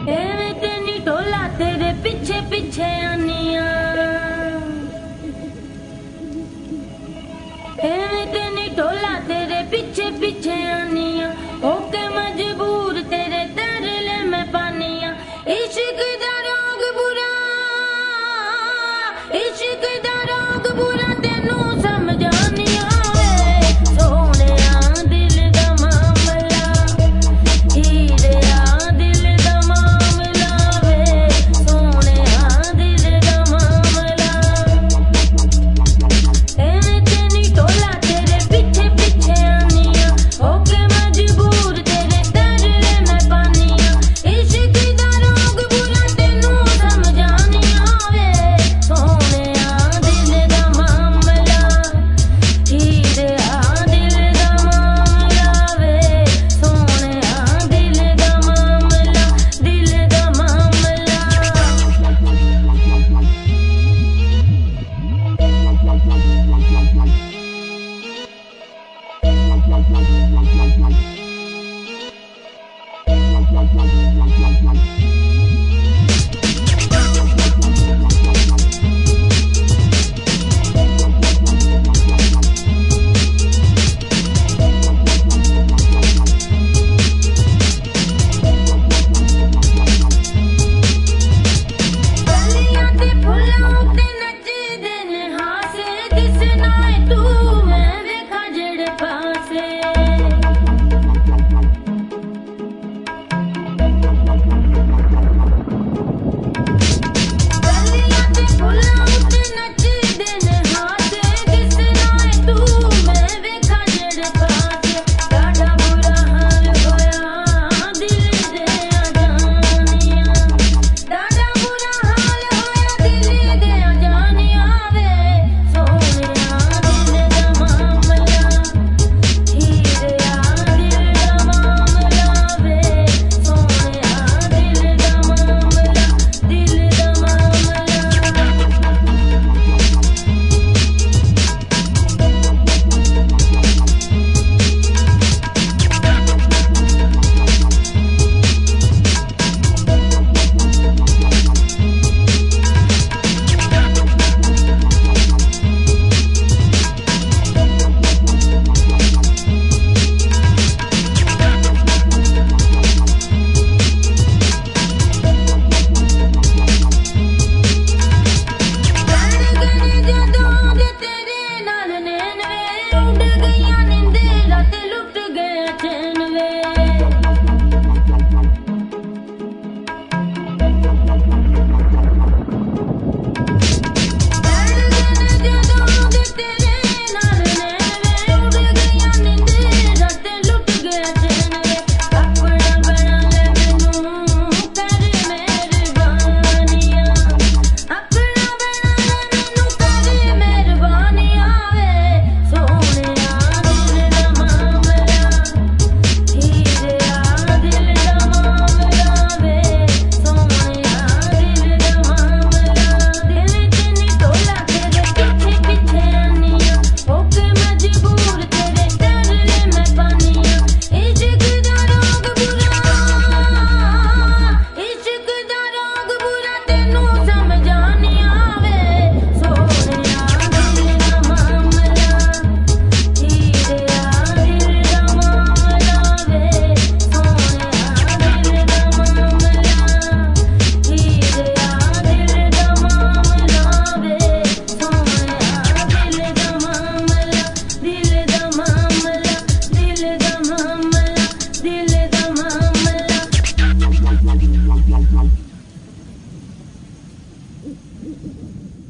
एवें तेनी टोला तेरे पीछे पीछे आनिया, एवें तेनी टोला तेरे पीछे पीछे आनिया, होके मजबूर तेरे तरले में पानिया। इश्क दा रोग बुरा, इश्क दा रोग बुरा तेनू समझानिया वे सोहणिया दिल दा मामला, हीरिया दिल दा मामला वे सोहणिया दिल दा मामला। एवें तेनी टोला तेरे पीछे पीछे आनिया, होके मजबूर तेरे तरले में पानिया। इश्क दा रोग बुरा तेनू समझानिया वे सोहणिया दिल दा मामला, हीरिया दिल दा मामला वे सोहणिया दिल दा मामला, दिल दा मामला। गलियां ते फुल्लां उत्ते नचदे ने हासे, दिसना ऐ तू मैं वेखां जेड़े पासे। गलियां ते फुल्लां उत्ते नचदे ने हासे, दिसना ऐ तू मैं वेखां जेड़े पासे। साडा बुरा हाल होया दिल दे अजानिया, साडा बुरा हाल होया दिल दे अजानिया वे सोहणिया दिल दा मामला, हीरिया दिल दा मामला वे सोहणिया दिल दा मामला, दिल दा मामला। जदों दे तेरे नाल नैन वे, उड़ गईयां नींदरां ते लुट गया चैन वे। जदों दे तेरे नाल नैन वे, उड़ गईयां नींदरां ते लुट गया चैन वे। अपना बना ले मैनू कर मेहरबानिया, अपना बना ले मैनू कर मेहरबानिया वे सोहणिया दिल दा मामला, हीरिया दिल दा मामला वे सोहणिया दिल दा मामला। दिल तेनी टोला तेरे पीछे पीछे आनिया, होके मजबूर तेरे तरले में पानिया। इश्क दा रोग बुरा, इश्क दा रोग बुरा तेनू समझानिया वे सोहणिया दिल दा मामला, हीरिया दिल दा मामला वे सोहणिया दिल दा मामला, हीरिया दिल दा मामला वे सोहणिया दिल दा मामला, दिल दा मामला, दिल दा मामला, दिल दा मामला।